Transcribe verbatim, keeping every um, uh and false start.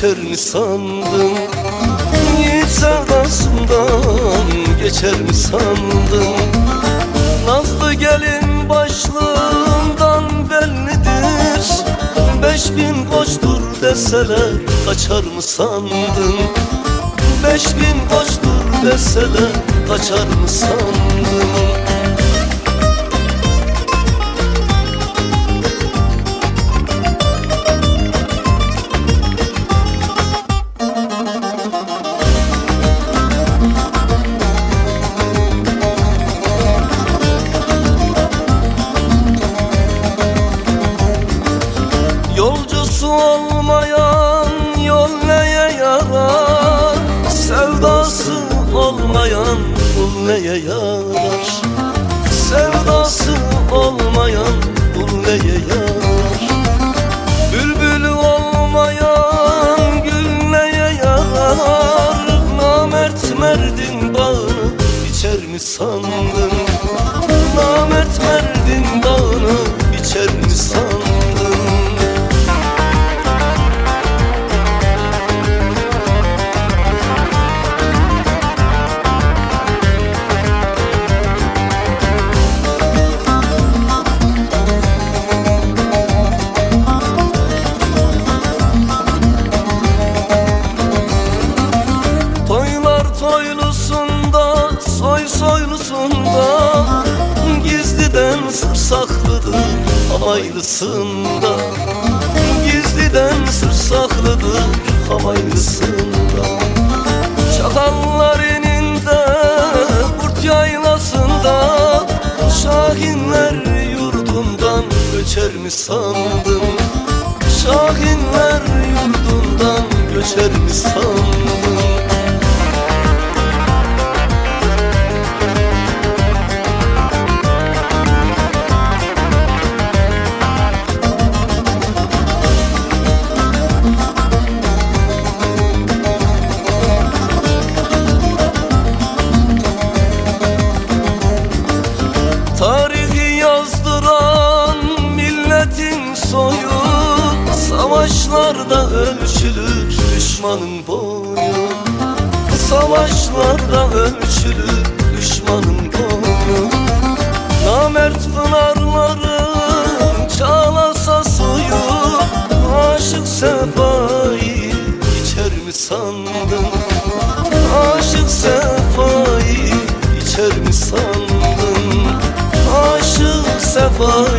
biter mi sandın? Yiğit sevdasından geçer mi sandın? Nazlı gelin başlığından bellidir. Beş bin koçtur deseler kaçar mı sandın? Beş bin koçtur deseler kaçar mı sandın? Yolcusu olmayan yol neye yarar? Sevdası olmayan kul neye yarar? Sevdası olmayan kul neye yarar? Bülbülü olmayan gül neye yarar? Namert merdin bağını biçer mi sandın? Namert merdin bağını biçer mi sandın? Soylusunda, soy soylusunda, gizliden sır saklıdır hamaylısında. Gizliden sır saklıdır hamaylısında. Çakallar eninde, kurt yaylasında, şahinler yurdundan göçer mi sandın? Şahinler yurdundan göçer mi sandın? Tarihi yazdıran milletin soyu, savaşlarda ölçülür düşmanın boyu. Savaşlarda ölçülür düşmanın boyu. Namert pınarların çağlasa suyu, aşık sefayı içer mi sandın? Aşık sefayı içer mi sandın? Aşık sefayı